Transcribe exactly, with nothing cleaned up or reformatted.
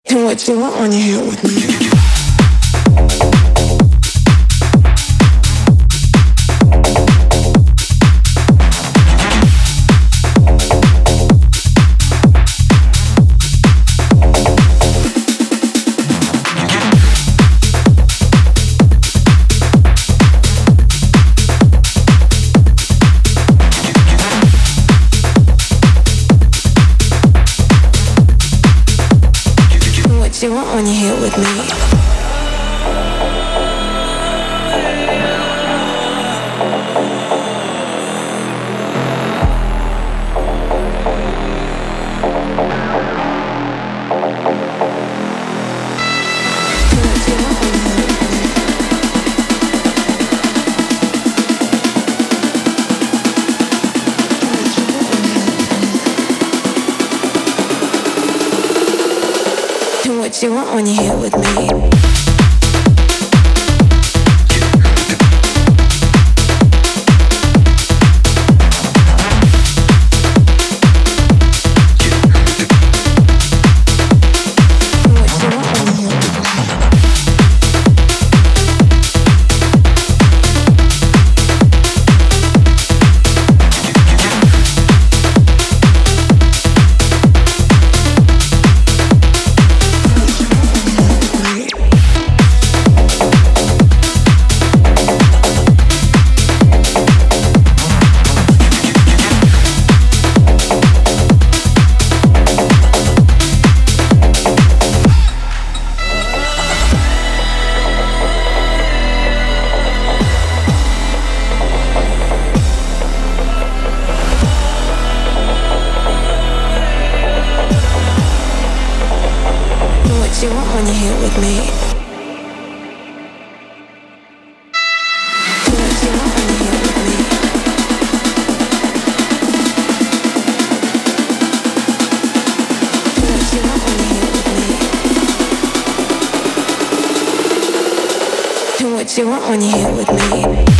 And what you want when you're here with me? What you want when you're here with me? What you want when you're here with me? What you want when you're here with me? What you want when you're here with me? What you want when you're here with me? What you want when you're here with me?